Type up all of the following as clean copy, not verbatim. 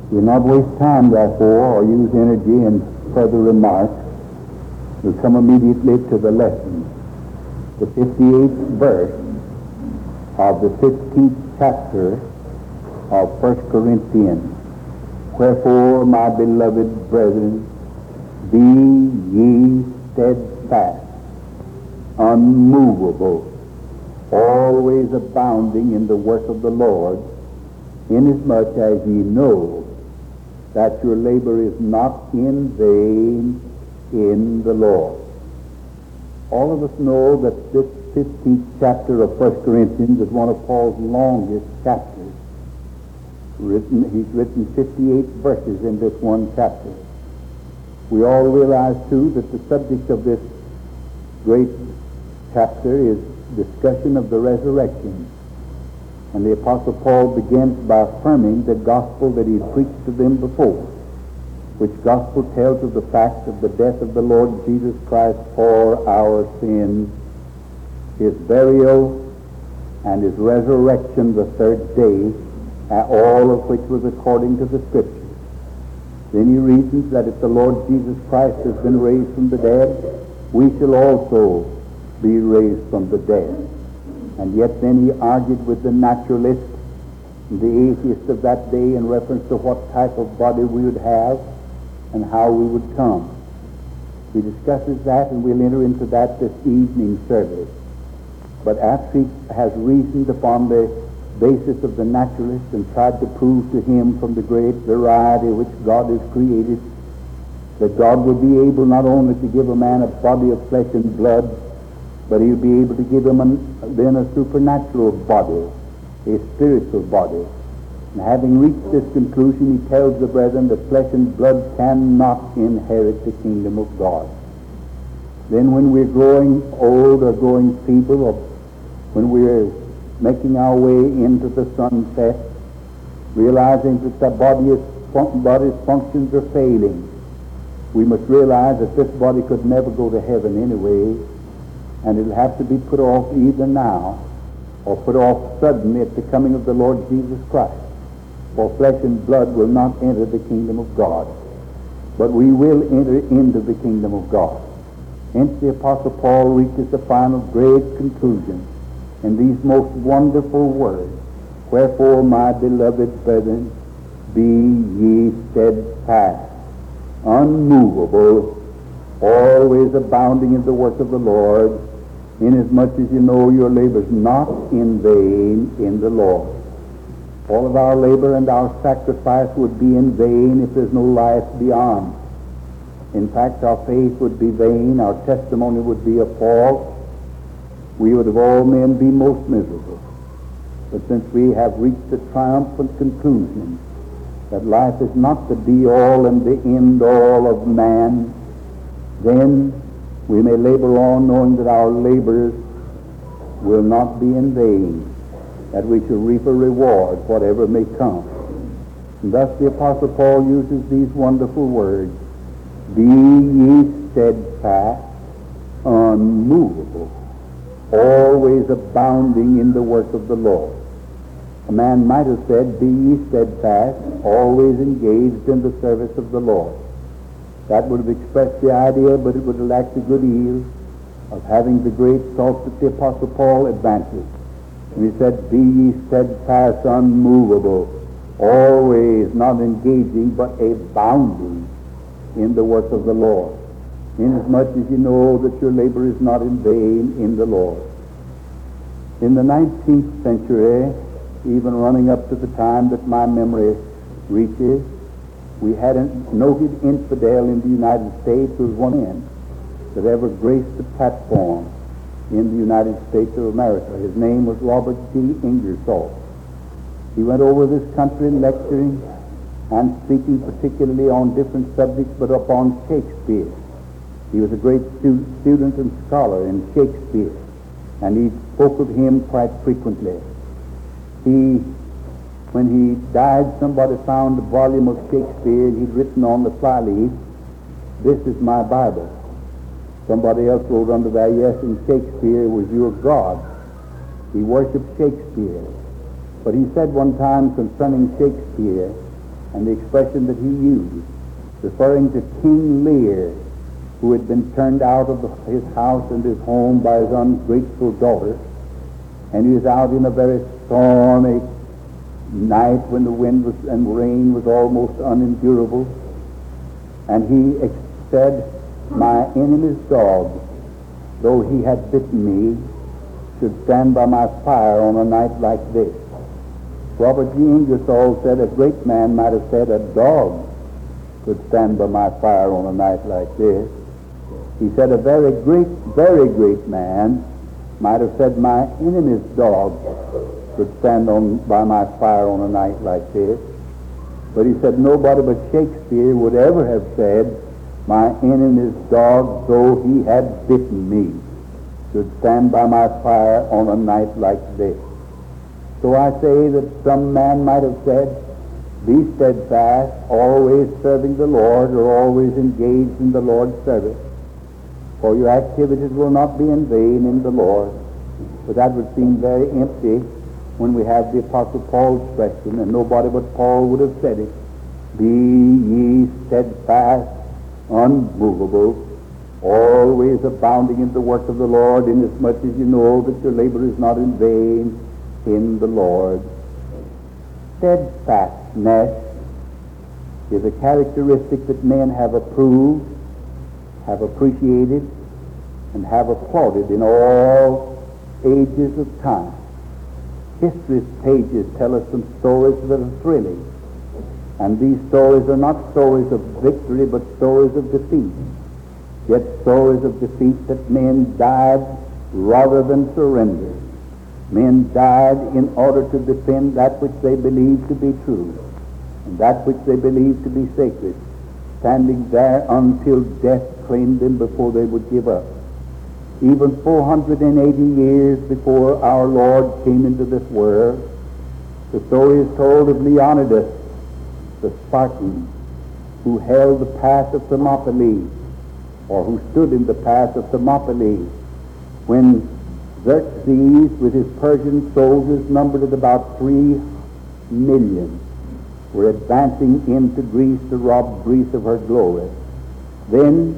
We'll not waste time, therefore, or use energy in further remarks. We'll come immediately to the lesson. The 58th verse of the 15th chapter of 1 Corinthians. Wherefore, my beloved brethren, be ye steadfast, unmovable, always abounding in the work of the Lord, inasmuch as ye know that your labor is not in vain in the Lord. All of us know that this 15th chapter of 1 Corinthians is one of Paul's longest chapters. He's written 58 verses in this one chapter. We all realize, too, that the subject of this great chapter is discussion of the resurrection. And the Apostle Paul begins by affirming the gospel that he preached to them before, which gospel tells of the fact of the death of the Lord Jesus Christ for our sins, his burial, and his resurrection the third day, all of which was according to the Scriptures. Then he reasons that if the Lord Jesus Christ has been raised from the dead, we shall also be raised from the dead. And yet then he argued with the naturalist, the atheist of that day, in reference to what type of body we would have and how we would come. He discusses that, and we'll enter into that this evening service. But after he has reasoned upon the basis of the naturalist and tried to prove to him from the great variety which God has created that God would be able not only to give a man a body of flesh and blood, but he would be able to give him then a supernatural body, a spiritual body. And having reached this conclusion, he tells the brethren that flesh and blood cannot inherit the kingdom of God. Then when we're growing old or growing feeble, or when we're making our way into the sunset, realizing that the body's functions are failing, we must realize that this body could never go to heaven anyway, and it'll have to be put off either now or put off suddenly at the coming of the Lord Jesus Christ. For flesh and blood will not enter the kingdom of God, but we will enter into the kingdom of God. Hence the Apostle Paul reaches the final great conclusion in these most wonderful words. Wherefore, my beloved brethren, be ye steadfast, unmovable, always abounding in the work of the Lord, inasmuch as you know your labor is not in vain in the Lord. All of our labor and our sacrifice would be in vain if there's no life beyond. In fact, our faith would be vain, our testimony would be a false. We would of all men be most miserable. But since we have reached the triumphant conclusion that life is not the be-all and the end-all of man, then we may labor on knowing that our labors will not be in vain, that we shall reap a reward, whatever may come. And thus the Apostle Paul uses these wonderful words, be ye steadfast, unmovable, always abounding in the work of the Lord. A man might have said, be ye steadfast, always engaged in the service of the Lord. That would have expressed the idea, but it would have lacked the good ease of having the great thought that the Apostle Paul advances. And he said, be ye steadfast, unmovable, always not engaging, but abounding in the work of the Lord, inasmuch as you know that your labor is not in vain in the Lord. In the 19th century, even running up to the time that my memory reaches, we had a noted infidel in the United States who was one man that ever graced the platform in the United States of America. His name was Robert G. Ingersoll. He went over this country lecturing and speaking particularly on different subjects, but upon Shakespeare. He was a great student and scholar in Shakespeare, and he spoke of him quite frequently. When he died, somebody found a volume of Shakespeare, and he'd written on the flyleaf, "This is my Bible." Somebody else wrote under there, "Yes, and Shakespeare was your God." He worshipped Shakespeare. But he said one time concerning Shakespeare and the expression that he used, referring to King Lear, who had been turned out of his house and his home by his ungrateful daughter, and he was out in a very stormy night when the wind and rain was almost unendurable, and he said, "My enemy's dog, though he had bitten me, should stand by my fire on a night like this." Robert G. Ingersoll said a great man might have said a dog could stand by my fire on a night like this. He said a very great man might have said my enemy's dog could stand by my fire on a night like this. But he said nobody but Shakespeare would ever have said my enemy's dog, though he had bitten me, should stand by my fire on a night like this. So I say that some man might have said, be steadfast, always serving the Lord, or always engaged in the Lord's service, for your activities will not be in vain in the Lord. But that would seem very empty when we have the Apostle Paul's expression, and nobody but Paul would have said it. Be ye steadfast, unmovable, always abounding in the work of the Lord, inasmuch as you know that your labor is not in vain in the Lord. Steadfastness is a characteristic that men have approved, have appreciated, and have applauded in all ages of time. History's pages tell us some stories that are thrilling, and these stories are not stories of victory but stories of defeat, yet stories of defeat that men died rather than surrender. Men died in order to defend that which they believed to be true and that which they believed to be sacred, standing there until death claimed them before they would give up. Even 480 years before our Lord came into this world, the story is told of Leonidas, the Spartan, who held the pass of Thermopylae, or who stood in the pass of Thermopylae, when Xerxes, with his Persian soldiers numbered at about 3 million, were advancing into Greece to rob Greece of her glory. Then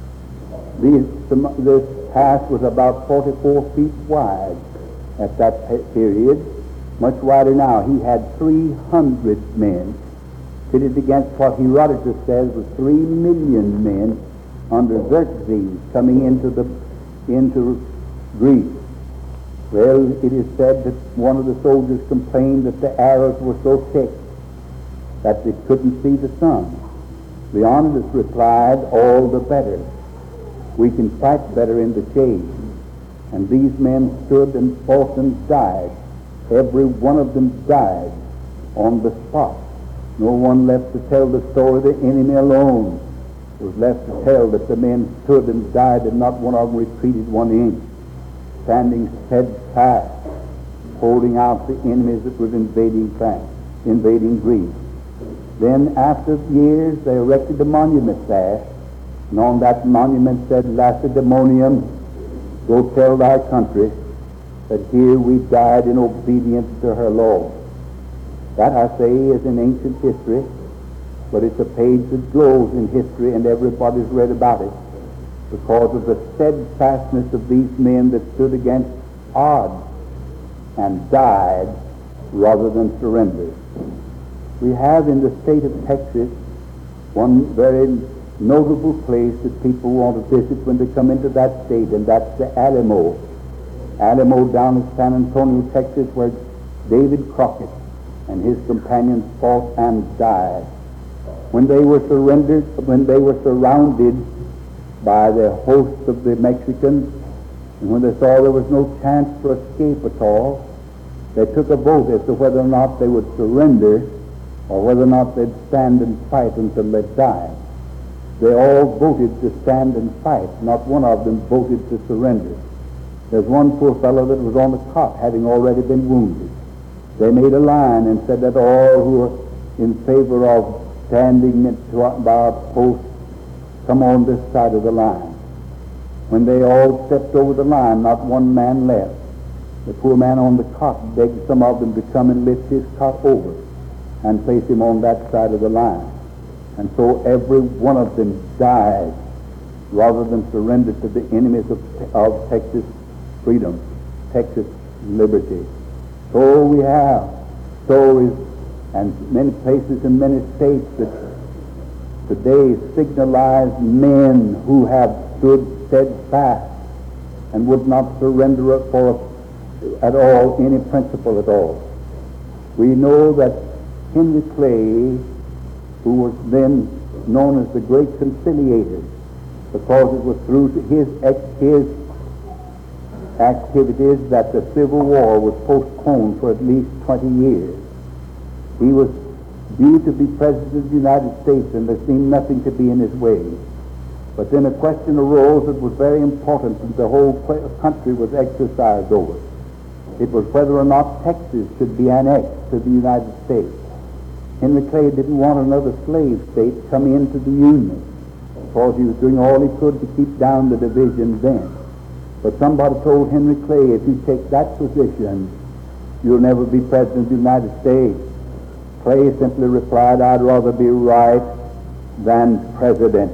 this pass was about 44 feet wide at that period, much wider now. He had 300 men pitted against what Herodotus says was 3 million men under Xerxes coming into Greece. Well, it is said that one of the soldiers complained that the arrows were so thick that they couldn't see the sun. Leonidas replied, all the better. We can fight better in the shade. And these men stood and fought and died. Every one of them died on the spot. No one left to tell the story. The enemy alone was left to tell that the men stood and died, and not one of them retreated 1 inch, standing steadfast, holding out the enemies that was invading Greece. Then, after years, they erected a monument there, and on that monument said, Lacedaemonium, go tell thy country that here we died in obedience to her law. That, I say, is in ancient history, but it's a page that glows in history, and everybody's read about it, because of the steadfastness of these men that stood against odds and died rather than surrendered. We have in the state of Texas one very notable place that people want to visit when they come into that state, and that's the Alamo. Alamo down in San Antonio, Texas, where David Crockett and his companions fought and died. When they were surrounded by the host of the Mexicans, and when they saw there was no chance for escape at all, they took a vote as to whether or not they would surrender or whether or not they'd stand and fight until they died. They all voted to stand and fight. Not one of them voted to surrender. There's one poor fellow that was on the cot, having already been wounded. They made a line and said that all who were in favor of standing by a post come on this side of the line. When they all stepped over the line, not one man left. The poor man on the cot begged some of them to come and lift his cot over. and place him on that side of the line. And so every one of them died rather than surrender to the enemies of Texas freedom, Texas liberty. So we have stories and many places in many states that today signalize men who have stood steadfast and would not surrender at all any principle at all. We know that Henry Clay, who was then known as the Great Conciliator, because it was through his activities that the Civil War was postponed for at least 20 years. He was due to be President of the United States, and there seemed nothing to be in his way. But then a question arose that was very important, and the whole country was exercised over. It was whether or not Texas should be annexed to the United States. Henry Clay didn't want another slave state to come into the Union, because he was doing all he could to keep down the division then. But somebody told Henry Clay, if you take that position, you'll never be President of the United States. Clay simply replied, I'd rather be right than president.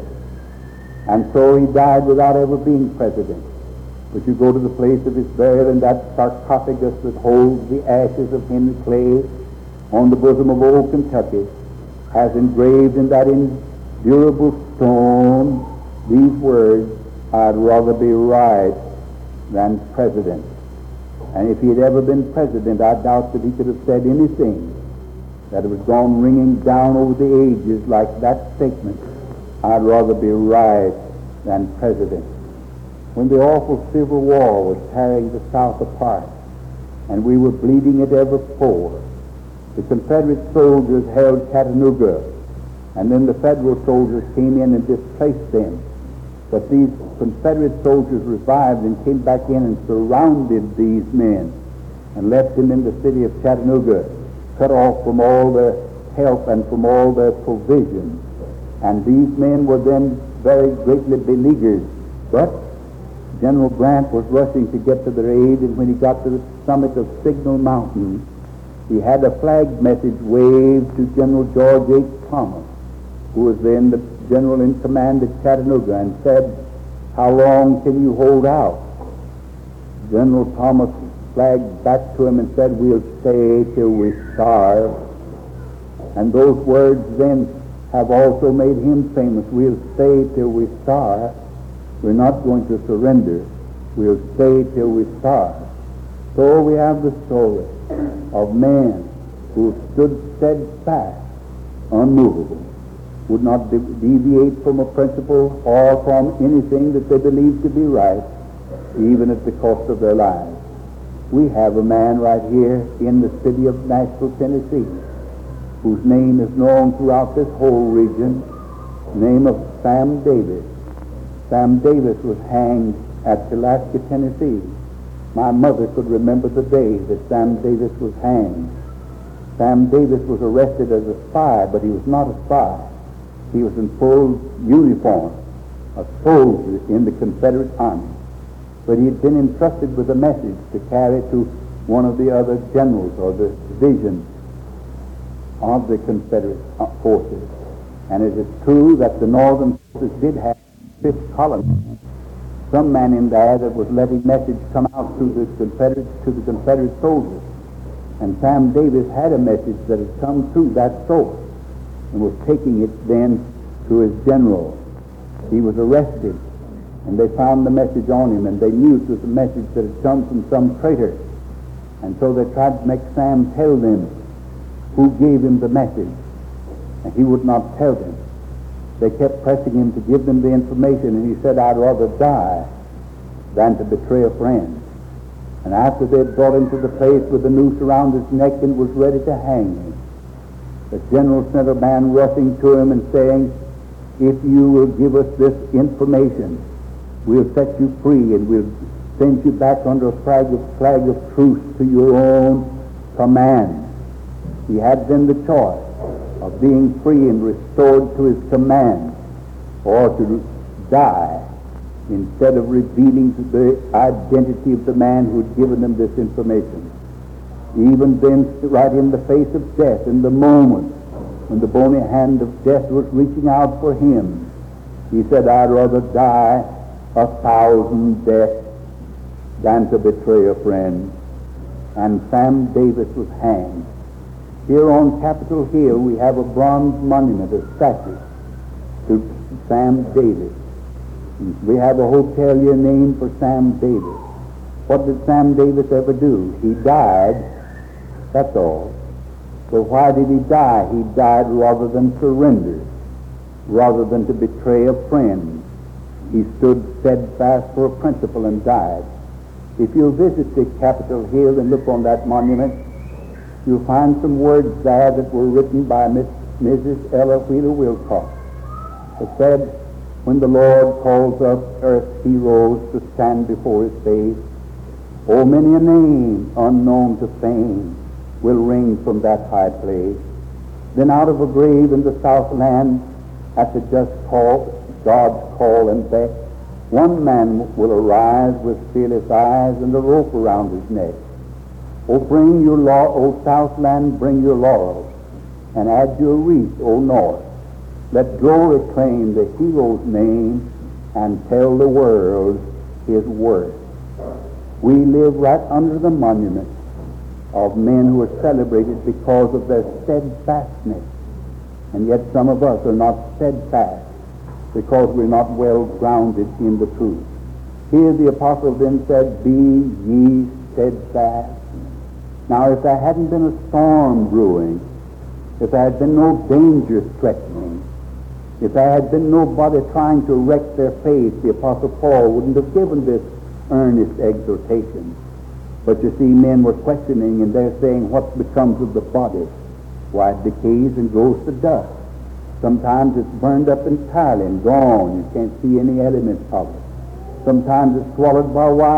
And so he died without ever being president. But you go to the place of his burial, and that sarcophagus that holds the ashes of Henry Clay on the bosom of old Kentucky has engraved in that indurable stone these words, I'd rather be right than president. And if he had ever been president, I doubt that he could have said anything that was gone ringing down over the ages like that statement, I'd rather be right than president. When the awful Civil War was tearing the South apart, and we were bleeding it ever forward, the Confederate soldiers held Chattanooga, and then the Federal soldiers came in and displaced them. But these Confederate soldiers revived and came back in and surrounded these men and left them in the city of Chattanooga, cut off from all their help and from all their provisions. And these men were then very greatly beleaguered. But General Grant was rushing to get to their aid, and when he got to the summit of Signal Mountain, he had a flag message waved to General George H. Thomas, who was then the general in command at Chattanooga, and said, how long can you hold out? General Thomas flagged back to him and said, we'll stay till we starve. And those words then have also made him famous. We'll stay till we starve. We're not going to surrender. We'll stay till we starve. So we have the story of men who stood steadfast, unmovable, would not deviate from a principle or from anything that they believed to be right, even at the cost of their lives. We have a man right here in the city of Nashville, Tennessee, whose name is known throughout this whole region, the name of Sam Davis. Sam Davis was hanged at Pulaski, Tennessee. My mother could remember the day that Sam Davis was hanged. Sam Davis was arrested as a spy, but he was not a spy. He was in full uniform, a soldier in the Confederate Army. But he had been entrusted with a message to carry to one of the other generals or the divisions of the Confederate forces. And it is true that the Northern forces did have 5th column. Some man in there that was letting message come out to the Confederate soldiers. And Sam Davis had a message that had come through that source and was taking it then to his general. He was arrested, and they found the message on him, and they knew it was a message that had come from some traitor. And so they tried to make Sam tell them who gave him the message, and he would not tell them. They kept pressing him to give them the information, and he said, I'd rather die than to betray a friend. And after they had brought him to the place with the noose around his neck and was ready to hang him, the general sent a man rushing to him and saying, if you will give us this information, we'll set you free and we'll send you back under a flag of truce to your own command. He had then the choice of being free and restored to his command, or to die instead of revealing the identity of the man who had given them this information. Even then, right in the face of death, in the moment when the bony hand of death was reaching out for him, he said, I'd rather die 1,000 deaths than to betray a friend. And Sam Davis was hanged. Here on Capitol Hill we have a bronze monument, a statue to Sam Davis. We have a hotel here named for Sam Davis. What did Sam Davis ever do? He died, that's all. So why did he die? He died rather than surrender, rather than to betray a friend. He stood steadfast for a principle and died. If you visit the Capitol Hill and look on that monument, you'll find some words there that were written by Mrs. Ella Wheeler Wilcox. It said, when the Lord calls up earth's heroes to stand before his face, oh, many a name unknown to fame will ring from that high place. Then out of a grave in the Southland, at the just call, God's call and beck, one man will arise with fearless eyes and a rope around his neck. Oh, bring your O Southland, bring your laurels, and add your wreath, O North. Let glory claim the hero's name and tell the world his worth. We live right under the monument of men who are celebrated because of their steadfastness, and yet some of us are not steadfast because we're not well grounded in the truth. Here the apostle then said, be ye steadfast. Now, if there hadn't been a storm brewing, if there had been no danger threatening, if there had been nobody trying to wreck their faith, the Apostle Paul wouldn't have given this earnest exhortation. But you see, men were questioning, and they're saying, what becomes of the body? Why, it decays and goes to dust. Sometimes it's burned up entirely and gone. You can't see any elements of it. Sometimes it's swallowed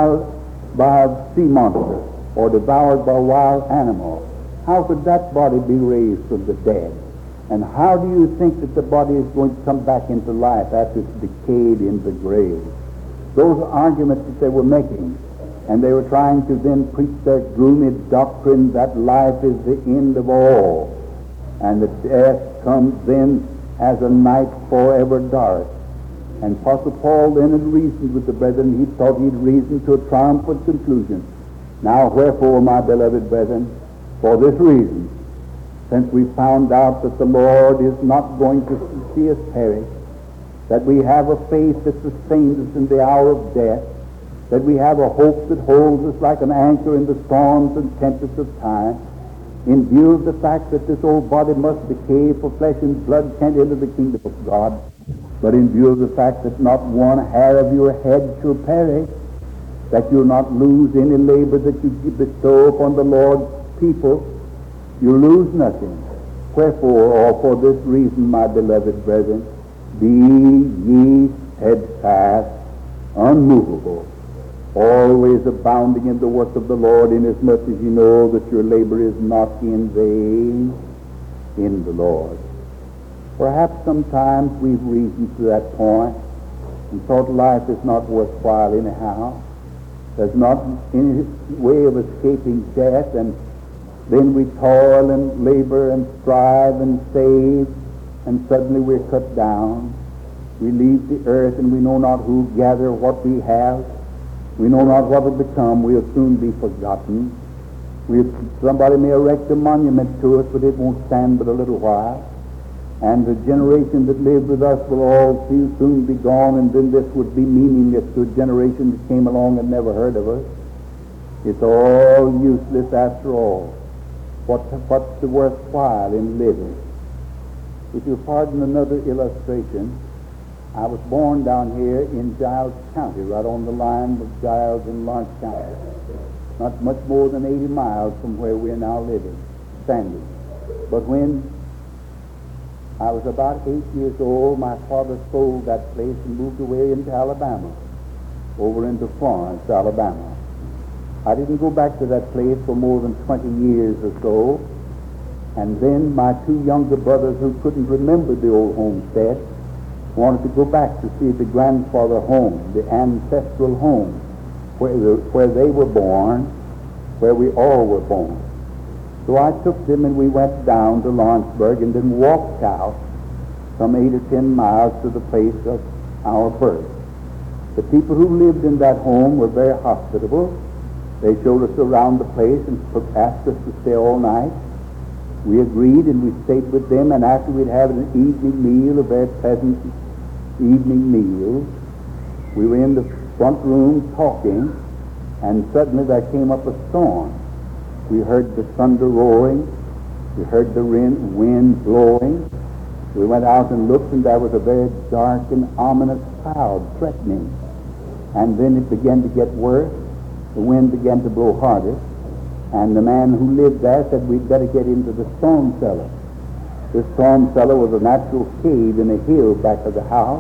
by a sea monster, or devoured by a wild animal. How could that body be raised from the dead? And how do you think that the body is going to come back into life after it's decayed in the grave? Those are arguments that they were making, and they were trying to then preach their gloomy doctrine that life is the end of all, and that death comes then as a night forever dark. And Apostle Paul then had reasoned with the brethren. He thought he'd reasoned to a triumphant conclusion. Now, wherefore, my beloved brethren, for this reason, since we found out that the Lord is not going to see us perish, that we have a faith that sustains us in the hour of death, that we have a hope that holds us like an anchor in the storms and tempests of time, in view of the fact that this old body must decay, for flesh and blood can't enter the kingdom of God, but in view of the fact that not one hair of your head shall perish, that you'll not lose any labor that you bestow upon the Lord's people, you lose nothing. Wherefore, or for this reason, my beloved brethren, be ye steadfast, unmovable, always abounding in the work of the Lord, inasmuch as you know that your labor is not in vain in the Lord. Perhaps sometimes we've reasoned to that point and thought life is not worthwhile anyhow. There's not any way of escaping death, and then we toil and labor and strive and save, and suddenly we're cut down. We leave the earth, and we know not who gather what we have. We know not what will become. We'll soon be forgotten. Somebody may erect a monument to us, but it won't stand but a little while. And the generation that lived with us will all soon be gone, and then this would be meaningless to a generation that came along and never heard of us. It's all useless after all. What's the worthwhile in living? If you'll pardon another illustration, I was born down here in Giles County, right on the line of Giles and Lawrence County, not much more than 80 miles from where we're now living, standing. But when I was about 8 years old, my father sold that place and moved away into Alabama, over into Florence, Alabama. I didn't go back to that place for more than 20 years or so, and then my two younger brothers, who couldn't remember the old homestead, wanted to go back to see the grandfather home, the ancestral home, where they were born, where we all were born. So I took them and we went down to Lawrenceburg and then walked out some 8 or 10 miles to the place of our birth. The people who lived in that home were very hospitable. They showed us around the place and asked us to stay all night. We agreed and we stayed with them, and after we'd had an evening meal, a very pleasant evening meal, we were in the front room talking, and suddenly there came up a storm. We heard the thunder roaring. We heard the wind blowing. We went out and looked, and there was a very dark and ominous cloud threatening. And then it began to get worse. The wind began to blow harder. And the man who lived there said we'd better get into the storm cellar. This storm cellar was a natural cave in a hill back of the house,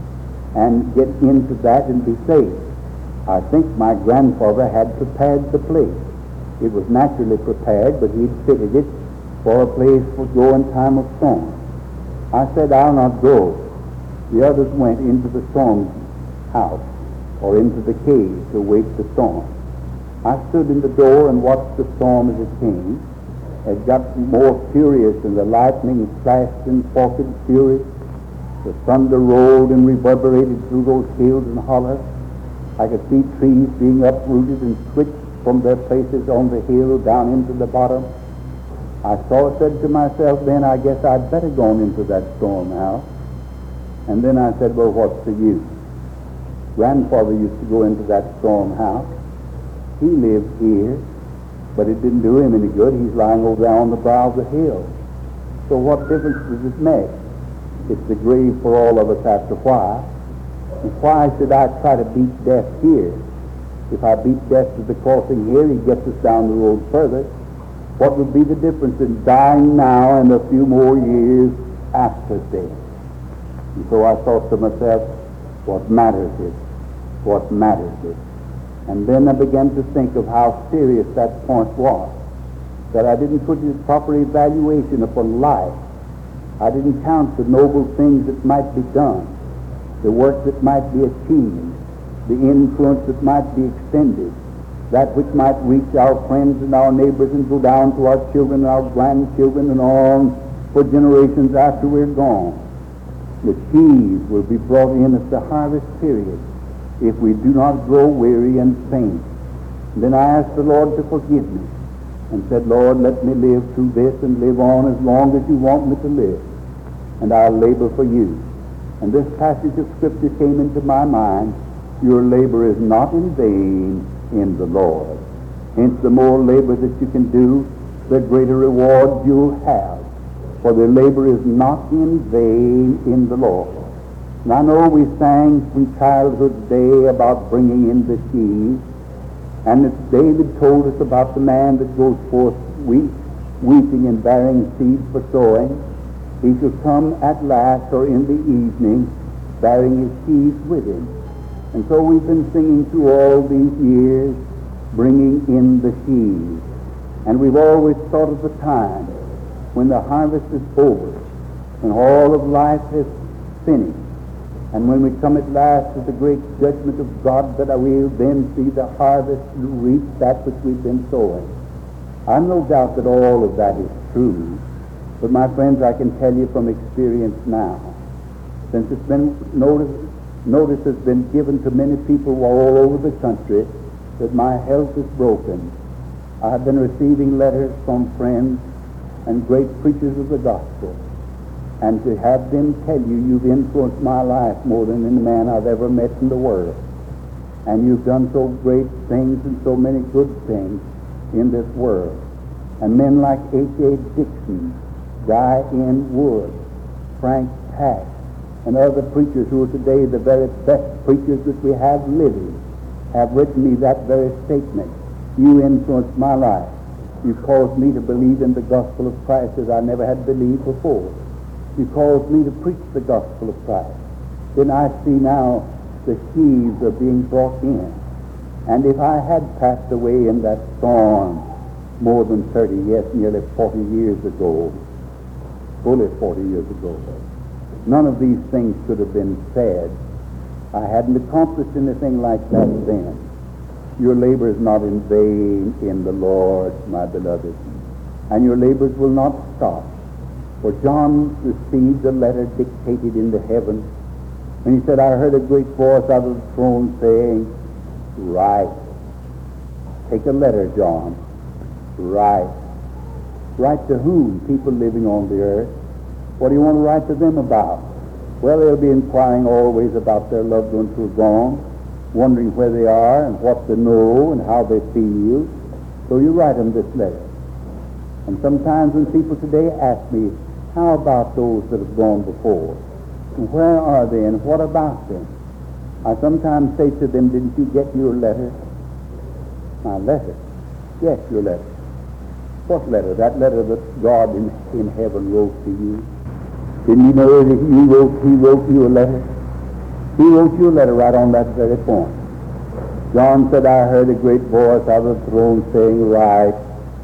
and get into that and be safe. I think my grandfather had prepared the place. It was naturally prepared, but he'd fitted it for a place for go in time of storm. I said, I'll not go. The others went into the storm house, or into the cave to wait the storm. I stood in the door and watched the storm as it came. It got more furious, and the lightning flashed in forked fury. The thunder rolled and reverberated through those hills and hollows. I could see trees being uprooted and switched from their places on the hill down into the bottom. I said to myself then, I guess I'd better go on into that storm house. And then I said, well, what's the use? Grandfather used to go into that storm house. He lived here, but it didn't do him any good. He's lying over there on the brow of the hill. So what difference does it make? It's the grave for all of us after a while. And why should I try to beat death here? If I beat death to the crossing here, he gets us down the road further. What would be the difference in dying now and a few more years after death? And so I thought to myself, what matters is? What matters is? And then I began to think of how serious that point was, that I didn't put the proper evaluation upon life. I didn't count the noble things that might be done, the work that might be achieved, the influence that might be extended, that which might reach our friends and our neighbors and go down to our children and our grandchildren and on for generations after we're gone. The sheaves will be brought in at the harvest period if we do not grow weary and faint. And then I asked the Lord to forgive me and said, Lord, let me live through this and live on as long as you want me to live, and I'll labor for you. And this passage of Scripture came into my mind, your labor is not in vain in the Lord. Hence, the more labor that you can do, the greater reward you'll have. For the labor is not in vain in the Lord. And I know we sang from childhood's day about bringing in the sheaves, and it's David told us about the man that goes forth weeping and bearing seed for sowing. He shall come at last, or in the evening, bearing his sheaves with him. And so we've been singing through all these years, bringing in the sheaves. And we've always thought of the time when the harvest is over, when all of life is finished, and when we come at last to the great judgment of God, that we'll then see the harvest reach that which we've been sowing. I've no doubt that all of that is true, but my friends, I can tell you from experience now, since it's been notice has been given to many people all over the country that my health is broken. I have been receiving letters from friends and great preachers of the gospel, and to have them tell you, you've influenced my life more than any man I've ever met in the world, and you've done so great things and so many good things in this world. And men like H.A. Dixon, Guy N. Wood, Frank Pack, and other preachers who are today the very best preachers that we have living, have written me that very statement. You influenced my life. You caused me to believe in the gospel of Christ as I never had believed before. You caused me to preach the gospel of Christ. Then I see now the sheaves are being brought in. And if I had passed away in that storm more than 30, yes, nearly 40 years ago, fully 40 years ago, none of these things could have been said. I hadn't accomplished anything like that then. Your labor is not in vain in the Lord, my beloved. and your labors will not stop. For John received a letter dictated into heaven, and he said, I heard a great voice out of the throne saying, write. Take a letter, John. Write. Write to whom? People living on the earth. What do you want to write to them about? Well, they'll be inquiring always about their loved ones who are gone, wondering where they are and what they know and how they feel. So you write them this letter. And sometimes when people today ask me, how about those that have gone before? Where are they and what about them? I sometimes say to them, didn't you get your letter? My letter? Yes, your letter. What letter? That letter that God in heaven wrote to you. Didn't you know that He wrote you a letter? He wrote you a letter right on that very point. John said, I heard a great voice out of the throne saying, write.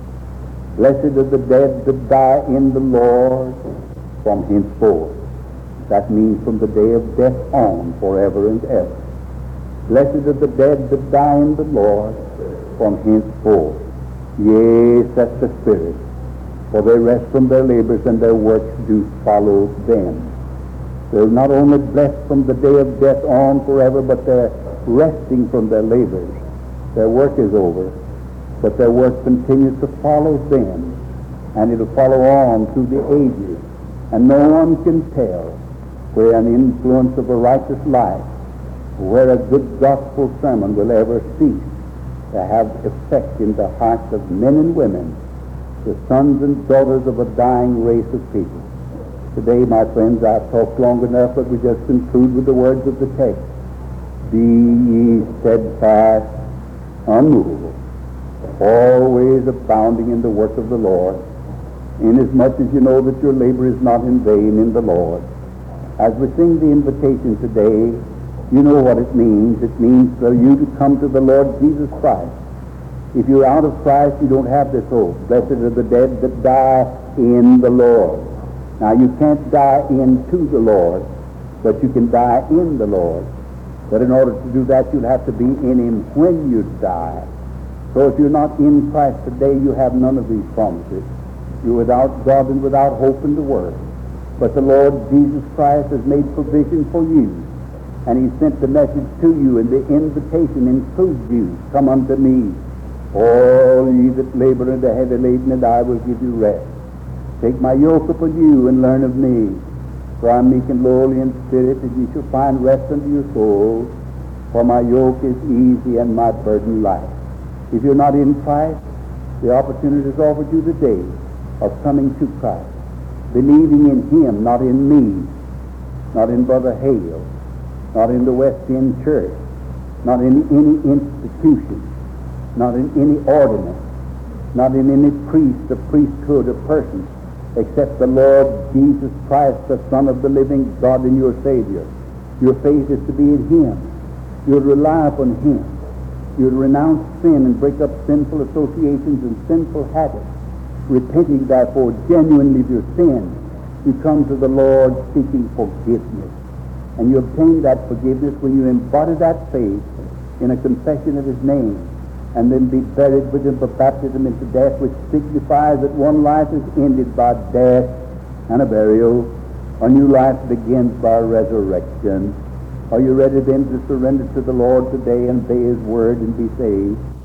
Blessed are the dead that die in the Lord from henceforth. That means from the day of death on, forever and ever. Blessed are the dead that die in the Lord from henceforth. Yea, saith the Spirit, for they rest from their labors, and their works do follow them. They're not only blessed from the day of death on forever, but they're resting from their labors. Their work is over, but their work continues to follow them, and it'll follow on through the ages. And no one can tell where an influence of a righteous life, where a good gospel sermon will ever cease to have effect in the hearts of men and women, the sons and daughters of a dying race of people. Today, my friends, I've talked long enough, but we just conclude with the words of the text. Be ye steadfast, unmovable, always abounding in the work of the Lord, inasmuch as you know that your labor is not in vain in the Lord. As we sing the invitation today, you know what it means. It means for you to come to the Lord Jesus Christ. If you're out of Christ, you don't have this hope. Blessed are the dead that die in the Lord. Now, you can't die into the Lord, but you can die in the Lord. But in order to do that, you'll have to be in Him when you die. So if you're not in Christ today, you have none of these promises. You're without God and without hope in the world. But the Lord Jesus Christ has made provision for you, and He sent the message to you, and the invitation includes you. Come unto me, all ye that labor and are heavy laden, and I will give you rest. Take my yoke upon you and learn of me, for I am meek and lowly in spirit, and ye shall find rest unto your souls. For my yoke is easy and my burden light. If you're not in Christ, the opportunity is offered you today of coming to Christ, believing in Him, not in me, not in Brother Hale, not in the West End Church, not in any institution, not in any ordinance, not in any priest, a priesthood, a person, except the Lord Jesus Christ, the Son of the living God and your Savior. Your faith is to be in Him. You'll rely upon Him. You'll renounce sin and break up sinful associations and sinful habits. Repenting, therefore, genuinely of your sin, you come to the Lord seeking forgiveness. And you obtain that forgiveness when you embody that faith in a confession of His name, and then be buried with Him for baptism into death, which signifies that one life is ended by death and a burial. A new life begins by resurrection. Are you ready then to surrender to the Lord today and obey His word and be saved?